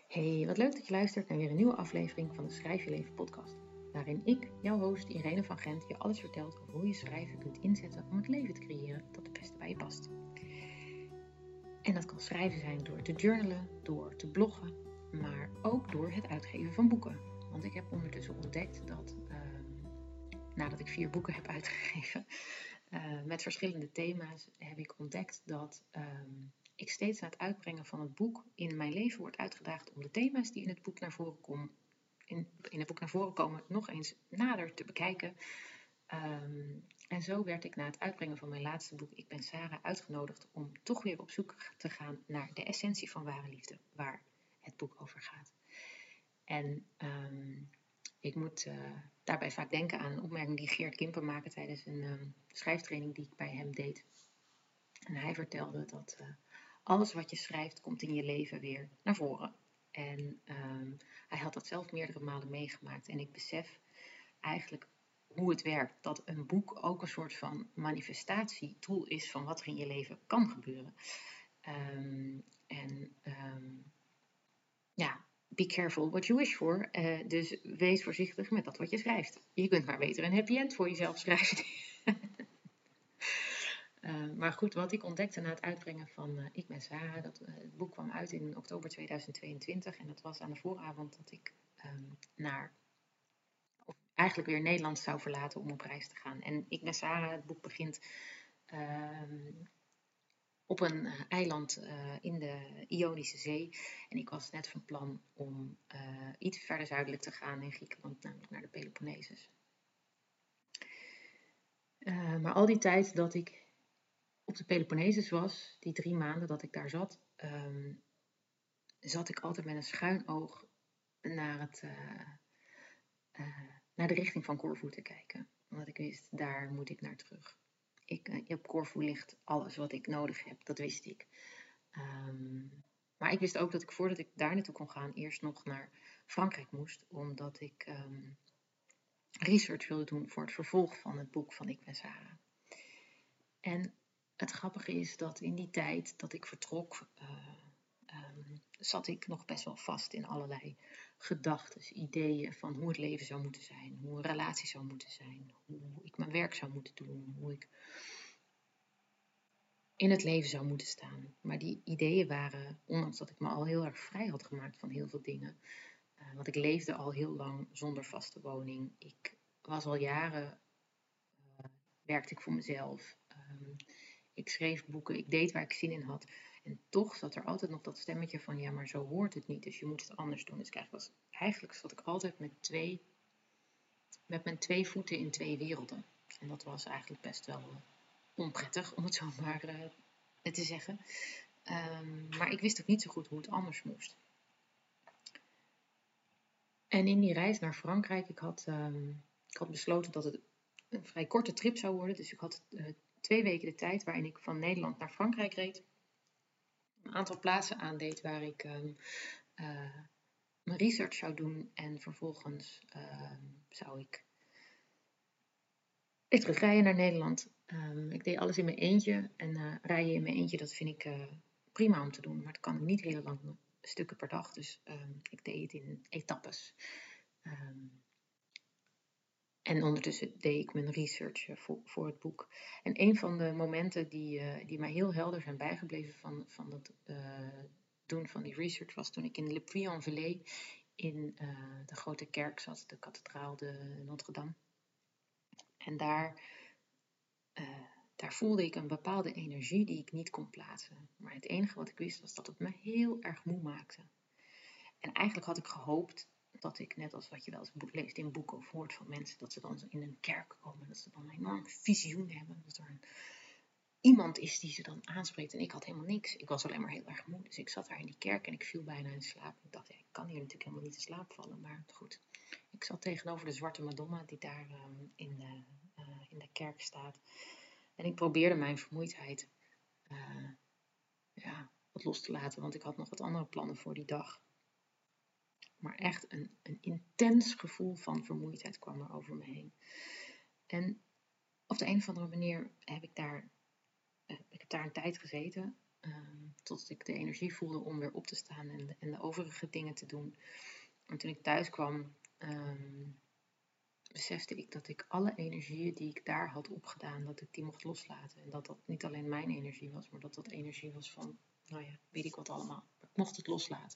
Hey, wat leuk dat je luistert naar weer een nieuwe aflevering van de Schrijf je Leven podcast. Waarin ik, jouw host Irene van Gent, je alles vertelt over hoe je schrijven kunt inzetten om het leven te creëren dat het beste bij je past. En dat kan schrijven zijn door te journalen, door te bloggen, maar ook door het uitgeven van boeken. Want ik heb ondertussen ontdekt dat, nadat ik 4 boeken heb uitgegeven, met verschillende thema's, heb ik ontdekt dat ik steeds na het uitbrengen van het boek in mijn leven word uitgedaagd om de thema's die in het boek naar voren komen, nog eens nader te bekijken. En zo werd ik na het uitbrengen van mijn laatste boek, Ik ben Sarah, uitgenodigd om toch weer op zoek te gaan naar de essentie van ware liefde, waar het boek over gaat. En ik moet daarbij vaak denken aan een opmerking die Geert Kimper maakte tijdens een schrijftraining die ik bij hem deed. En hij vertelde dat alles wat je schrijft komt in je leven weer naar voren. En hij had dat zelf meerdere malen meegemaakt. En ik besef eigenlijk hoe het werkt. Dat een boek ook een soort van manifestatietool is van wat er in je leven kan gebeuren. Be careful what you wish for. Dus wees voorzichtig met dat wat je schrijft. Je kunt maar beter een happy end voor jezelf schrijven. Maar goed, wat ik ontdekte na het uitbrengen van Ik ben Sarah, het boek kwam uit in oktober 2022 en dat was aan de vooravond dat ik eigenlijk weer Nederland zou verlaten om op reis te gaan. En Ik ben Sarah, het boek begint op een eiland in de Ionische Zee. En ik was net van plan om iets verder zuidelijk te gaan in Griekenland, namelijk naar de Peloponnesus. Maar al die tijd dat ik op de Peloponnesus was, die 3 maanden dat ik daar zat, zat ik altijd met een schuin oog naar de richting van Corfu te kijken. Omdat ik wist, daar moet ik naar terug. Op Corfu ligt alles wat ik nodig heb, dat wist ik. Maar ik wist ook dat ik voordat ik daar naartoe kon gaan, eerst nog naar Frankrijk moest. Omdat ik research wilde doen voor het vervolg van het boek van Ik ben Sarah. En het grappige is dat in die tijd dat ik vertrok, zat ik nog best wel vast in allerlei gedachten, ideeën van hoe het leven zou moeten zijn, hoe een relatie zou moeten zijn, hoe ik mijn werk zou moeten doen, hoe ik in het leven zou moeten staan. Maar die ideeën waren, ondanks dat ik me al heel erg vrij had gemaakt van heel veel dingen, want ik leefde al heel lang zonder vaste woning. Ik was al jaren, werkte ik voor mezelf. Ik schreef boeken, ik deed waar ik zin in had. En toch zat er altijd nog dat stemmetje van, ja, maar zo hoort het niet, dus je moet het anders doen. Dus eigenlijk zat ik altijd met mijn 2 voeten in 2 werelden. En dat was eigenlijk best wel onprettig, om het zo maar te zeggen. Maar ik wist ook niet zo goed hoe het anders moest. En in die reis naar Frankrijk, ik had besloten dat het een vrij korte trip zou worden. Dus ik had 2 weken de tijd waarin ik van Nederland naar Frankrijk reed. Een aantal plaatsen aandeed waar ik mijn research zou doen. En vervolgens zou ik weer terugrijden naar Nederland. Ik deed alles in mijn eentje. En rijden in mijn eentje, dat vind ik prima om te doen. Maar dat kan ik niet hele lange stukken per dag. Dus ik deed het in etappes. En ondertussen deed ik mijn research voor het boek. En een van de momenten die mij heel helder zijn bijgebleven van het doen van die research was toen ik in Le Puy-en-Velay in de grote kerk zat, de kathedraal de Notre-Dame. En daar voelde ik een bepaalde energie die ik niet kon plaatsen. Maar het enige wat ik wist was dat het me heel erg moe maakte. En eigenlijk had ik gehoopt dat ik, net als wat je wel eens leest in boeken of hoort van mensen, dat ze dan in een kerk komen, dat ze dan een enorm visioen hebben, dat er iemand is die ze dan aanspreekt. En ik had helemaal niks. Ik was alleen maar heel erg moe. Dus ik zat daar in die kerk en ik viel bijna in slaap. Ik dacht, ik kan hier natuurlijk helemaal niet in slaap vallen. Maar goed, ik zat tegenover de zwarte Madonna die daar in de kerk staat. En ik probeerde mijn vermoeidheid wat los te laten, want ik had nog wat andere plannen voor die dag. Maar echt een intens gevoel van vermoeidheid kwam er over me heen. En op de een of andere manier heb ik daar een tijd gezeten. Tot ik de energie voelde om weer op te staan en de overige dingen te doen. En toen ik thuis kwam, besefte ik dat ik alle energieën die ik daar had opgedaan, dat ik die mocht loslaten. En dat dat niet alleen mijn energie was, maar dat dat energie was van, nou ja, weet ik wat allemaal. Ik mocht het loslaten.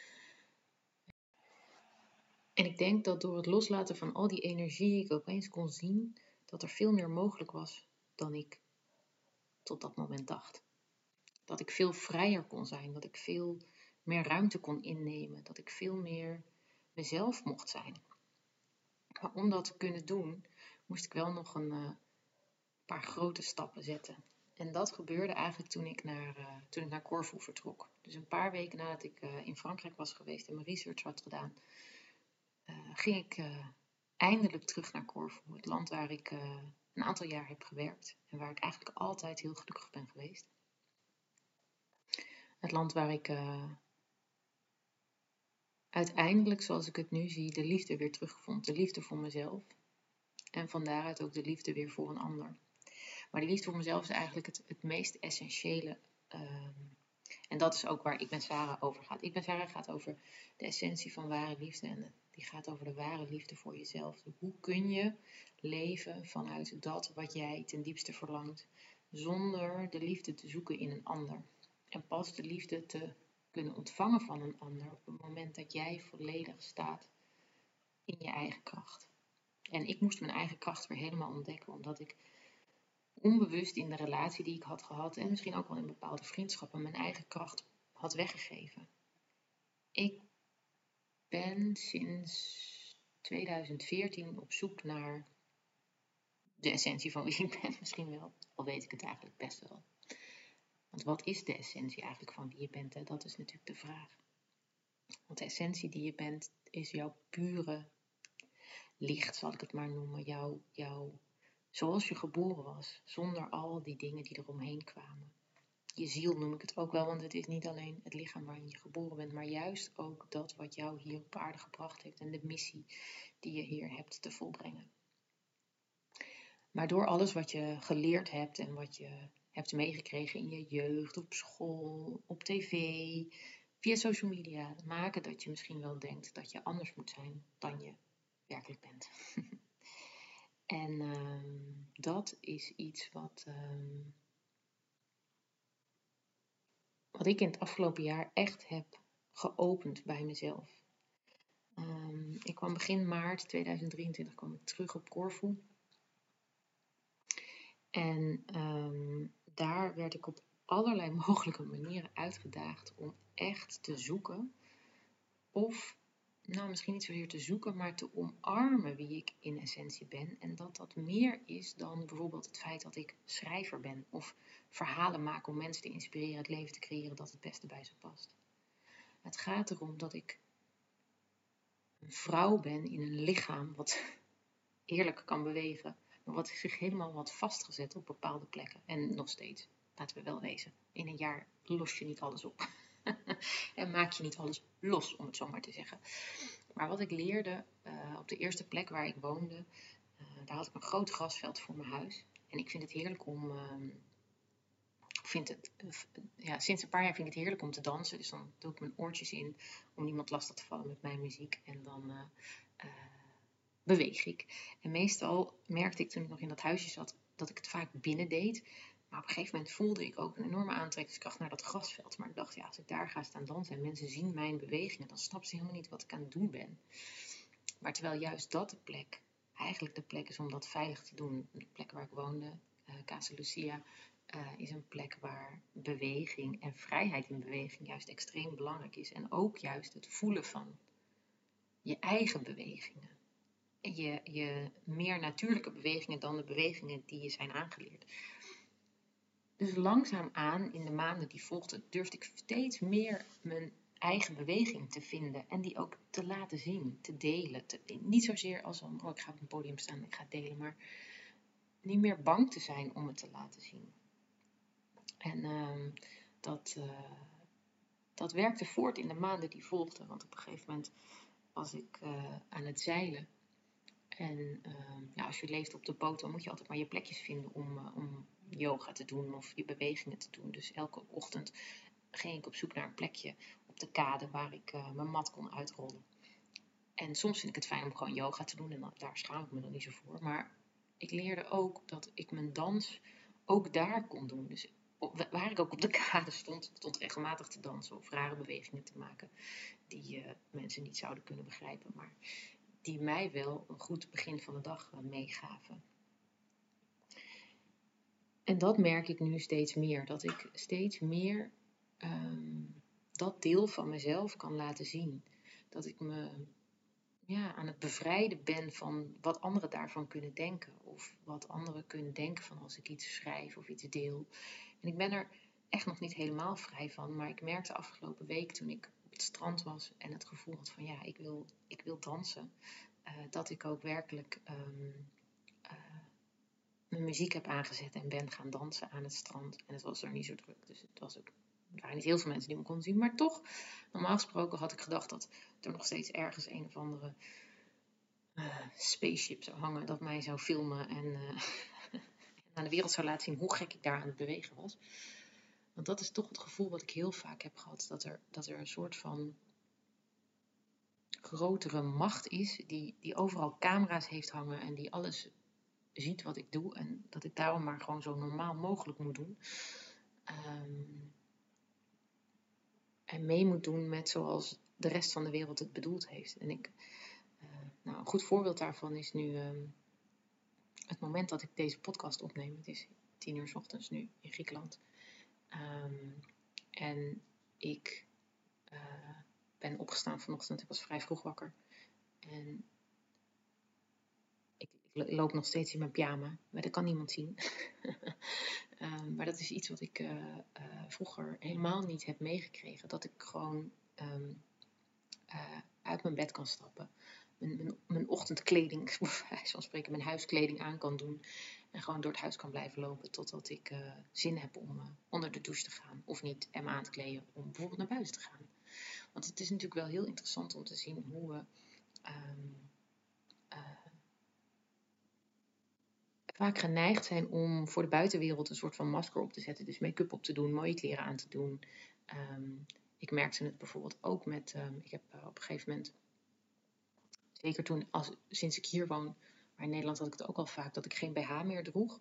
En ik denk dat door het loslaten van al die energie ik opeens kon zien dat er veel meer mogelijk was dan ik tot dat moment dacht. Dat ik veel vrijer kon zijn, dat ik veel meer ruimte kon innemen, dat ik veel meer mezelf mocht zijn. Maar om dat te kunnen doen, moest ik wel nog een paar grote stappen zetten. En dat gebeurde eigenlijk toen ik naar Corfu vertrok. Dus een paar weken nadat ik in Frankrijk was geweest en mijn research had gedaan, ging ik eindelijk terug naar Corfu. Het land waar ik een aantal jaar heb gewerkt en waar ik eigenlijk altijd heel gelukkig ben geweest. Het land waar ik uiteindelijk, zoals ik het nu zie, de liefde weer terugvond. De liefde voor mezelf. En van daaruit ook de liefde weer voor een ander. Maar die liefde voor mezelf is eigenlijk het meest essentiële. En dat is ook waar Ik Ben Sarah over gaat. Ik Ben Sarah gaat over de essentie van ware liefde. En die gaat over de ware liefde voor jezelf. Dus hoe kun je leven vanuit dat wat jij ten diepste verlangt. Zonder de liefde te zoeken in een ander. En pas de liefde te kunnen ontvangen van een ander op het moment dat jij volledig staat in je eigen kracht. En ik moest mijn eigen kracht weer helemaal ontdekken, omdat ik onbewust in de relatie die ik had gehad en misschien ook wel in bepaalde vriendschappen mijn eigen kracht had weggegeven. Ik ben sinds 2014 op zoek naar de essentie van wie ik ben, misschien wel, al weet ik het eigenlijk best wel. Want wat is de essentie eigenlijk van wie je bent? Hè? Dat is natuurlijk de vraag. Want de essentie die je bent is jouw pure licht, zal ik het maar noemen. Jouw zoals je geboren was, zonder al die dingen die eromheen kwamen. Je ziel noem ik het ook wel, want het is niet alleen het lichaam waarin je geboren bent, maar juist ook dat wat jou hier op aarde gebracht heeft en de missie die je hier hebt te volbrengen. Maar door alles wat je geleerd hebt en wat je hebt meegekregen in je jeugd, op school, op tv, via social media, maken dat je misschien wel denkt dat je anders moet zijn dan je werkelijk bent. En dat is iets wat ik in het afgelopen jaar echt heb geopend bij mezelf. Ik kwam begin maart 2023 terug op Corfu. En daar werd ik op allerlei mogelijke manieren uitgedaagd om echt te zoeken. Of, nou misschien niet zozeer te zoeken, maar te omarmen wie ik in essentie ben. En dat dat meer is dan bijvoorbeeld het feit dat ik schrijver ben. Of verhalen maak om mensen te inspireren het leven te creëren dat het beste bij ze past. Het gaat erom dat ik een vrouw ben in een lichaam wat eerlijk kan bewegen. Maar wat zich helemaal had vastgezet op bepaalde plekken. En nog steeds, laten we wel wezen. In een jaar los je niet alles op. En maak je niet alles los, om het zo maar te zeggen. Maar wat ik leerde op de eerste plek waar ik woonde, daar had ik een groot grasveld voor mijn huis. En ik vind het heerlijk om... sinds een paar jaar vind ik het heerlijk om te dansen. Dus dan doe ik mijn oortjes in om niemand lastig te vallen met mijn muziek. En dan beweeg ik. En meestal merkte ik toen ik nog in dat huisje zat dat ik het vaak binnen deed. Maar op een gegeven moment voelde ik ook een enorme aantrekkingskracht naar dat grasveld. Maar ik dacht, ja, als ik daar ga staan dansen en mensen zien mijn bewegingen, dan snappen ze helemaal niet wat ik aan het doen ben. Maar terwijl juist dat eigenlijk de plek is om dat veilig te doen. De plek waar ik woonde, Casa Lucia, is een plek waar beweging en vrijheid in beweging juist extreem belangrijk is. En ook juist het voelen van je eigen bewegingen. Je meer natuurlijke bewegingen dan de bewegingen die je zijn aangeleerd. Dus langzaamaan in de maanden die volgden durfde ik steeds meer mijn eigen beweging te vinden en die ook te laten zien, te delen. Niet zozeer als ik ga op een podium staan en ik ga het delen, maar niet meer bang te zijn om het te laten zien. En dat werkte voort in de maanden die volgden, want op een gegeven moment was ik aan het zeilen. En als je leeft op de boot, dan moet je altijd maar je plekjes vinden om yoga te doen of je bewegingen te doen. Dus elke ochtend ging ik op zoek naar een plekje op de kade waar ik mijn mat kon uitrollen. En soms vind ik het fijn om gewoon yoga te doen en daar schaam ik me dan niet zo voor. Maar ik leerde ook dat ik mijn dans ook daar kon doen. Dus waar ik ook op de kade stond regelmatig te dansen of rare bewegingen te maken die mensen niet zouden kunnen begrijpen, maar die mij wel een goed begin van de dag meegaven. En dat merk ik nu steeds meer, dat ik steeds meer dat deel van mezelf kan laten zien. Dat ik me aan het bevrijden ben van wat anderen daarvan kunnen denken. Of wat anderen kunnen denken van als ik iets schrijf of iets deel. En ik ben er echt nog niet helemaal vrij van. Maar ik merkte afgelopen week toen ik op het strand was en het gevoel had van ik wil dansen. Dat ik ook werkelijk mijn muziek heb aangezet en ben gaan dansen aan het strand. En het was er niet zo druk. Dus er waren niet heel veel mensen die me konden zien. Maar toch, normaal gesproken had ik gedacht dat er nog steeds ergens een of andere spaceship zou hangen. Dat mij zou filmen en aan de wereld zou laten zien hoe gek ik daar aan het bewegen was. Want dat is toch het gevoel wat ik heel vaak heb gehad. Dat er een soort van grotere macht is. Die overal camera's heeft hangen. En die alles ziet wat ik doe. En dat ik daarom maar gewoon zo normaal mogelijk moet doen. En mee moet doen met zoals de rest van de wereld het bedoeld heeft. En een goed voorbeeld daarvan is nu het moment dat ik deze podcast opneem. Het is 10:00 's ochtends nu in Griekenland. En ik ben opgestaan vanochtend. Ik was vrij vroeg wakker. En ik loop nog steeds in mijn pyjama. Maar dat kan niemand zien. Maar dat is iets wat ik vroeger helemaal niet heb meegekregen. Dat ik gewoon uit mijn bed kan stappen. Mijn ochtendkleding, bij wijze van spreken, mijn huiskleding aan kan doen. En gewoon door het huis kan blijven lopen totdat ik zin heb om onder de douche te gaan. Of niet, en me aan te kleden om bijvoorbeeld naar buiten te gaan. Want het is natuurlijk wel heel interessant om te zien hoe we vaak geneigd zijn om voor de buitenwereld een soort van masker op te zetten. Dus make-up op te doen, mooie kleren aan te doen. Ik merkte het bijvoorbeeld ook met, ik heb op een gegeven moment, zeker toen, sinds ik hier woon, maar in Nederland had ik het ook al vaak, dat ik geen BH meer droeg.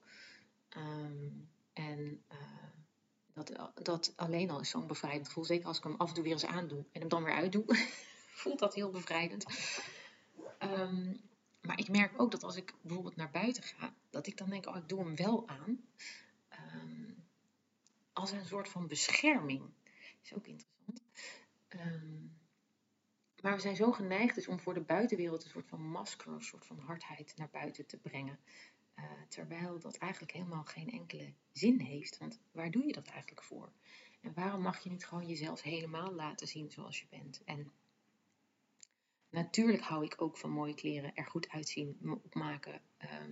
Dat alleen al is zo'n bevrijdend gevoel. Zeker als ik hem af en toe weer eens aandoe en hem dan weer uitdoe, voelt dat heel bevrijdend. Maar ik merk ook dat als ik bijvoorbeeld naar buiten ga, dat ik dan denk, ik doe hem wel aan. Als een soort van bescherming. Is ook interessant. Maar we zijn zo geneigd dus om voor de buitenwereld een soort van masker, een soort van hardheid naar buiten te brengen. Terwijl dat eigenlijk helemaal geen enkele zin heeft. Want waar doe je dat eigenlijk voor? En waarom mag je niet gewoon jezelf helemaal laten zien zoals je bent? En natuurlijk hou ik ook van mooie kleren, er goed uitzien, me opmaken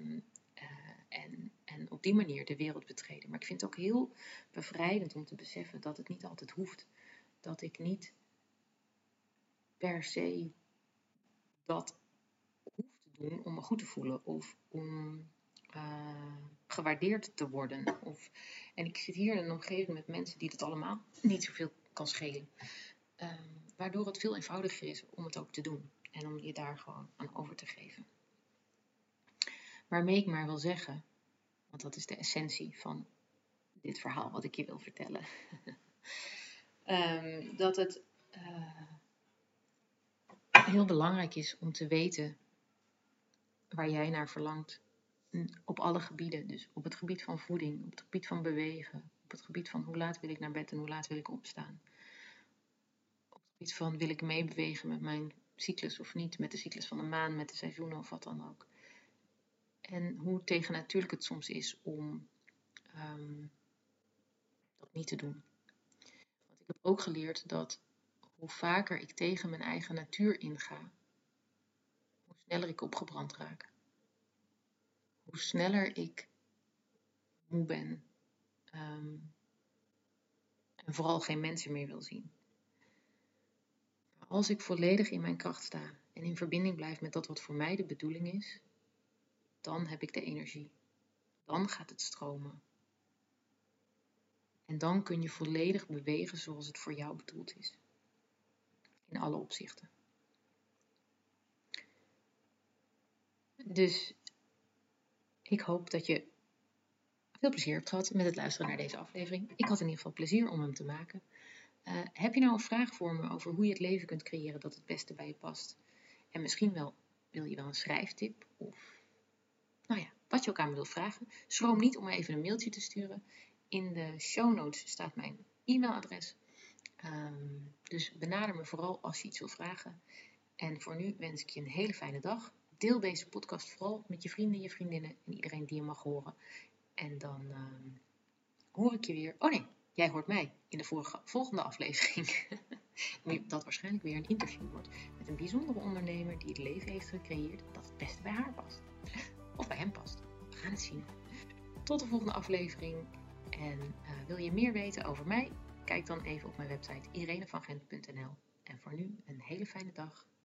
en op die manier de wereld betreden. Maar ik vind het ook heel bevrijdend om te beseffen dat het niet altijd hoeft. Dat ik niet per se dat hoef te doen om me goed te voelen of om gewaardeerd te worden. En ik zit hier in een omgeving met mensen die het allemaal niet zoveel kan schelen. Waardoor het veel eenvoudiger is om het ook te doen. En om je daar gewoon aan over te geven. Waarmee ik maar wil zeggen, want dat is de essentie van dit verhaal wat ik je wil vertellen. Dat het heel belangrijk is om te weten waar jij naar verlangt. Op alle gebieden. Dus op het gebied van voeding, op het gebied van bewegen. Op het gebied van hoe laat wil ik naar bed en hoe laat wil ik opstaan. Op het gebied van wil ik meebewegen met mijn cyclus of niet. Met de cyclus van de maan, met de seizoenen of wat dan ook. En hoe tegennatuurlijk het soms is om dat niet te doen. Want ik heb ook geleerd dat hoe vaker ik tegen mijn eigen natuur inga, hoe sneller ik opgebrand raak. Hoe sneller ik moe ben. En vooral geen mensen meer wil zien. Maar als ik volledig in mijn kracht sta en in verbinding blijf met dat wat voor mij de bedoeling is, dan heb ik de energie. Dan gaat het stromen. En dan kun je volledig bewegen zoals het voor jou bedoeld is. In alle opzichten. Dus ik hoop dat je veel plezier hebt gehad met het luisteren naar deze aflevering. Ik had in ieder geval plezier om hem te maken. Heb je nou een vraag voor me over hoe je het leven kunt creëren dat het beste bij je past? En misschien wil je wel een schrijftip of wat je ook aan me wilt vragen. Schroom niet om me even een mailtje te sturen. In de show notes staat mijn e-mailadres. Dus benader me vooral als je iets wil vragen. En voor nu wens ik je een hele fijne dag. Deel deze podcast vooral met je vrienden, je vriendinnen en iedereen die je mag horen. En dan hoor ik je weer. Oh nee, jij hoort mij in de volgende aflevering. Dat waarschijnlijk weer een interview wordt met een bijzondere ondernemer die het leven heeft gecreëerd dat het beste bij haar past. Of bij hem past. We gaan het zien. Tot de volgende aflevering. En wil je meer weten over mij? Kijk dan even op mijn website irenevangent.nl. En voor nu een hele fijne dag.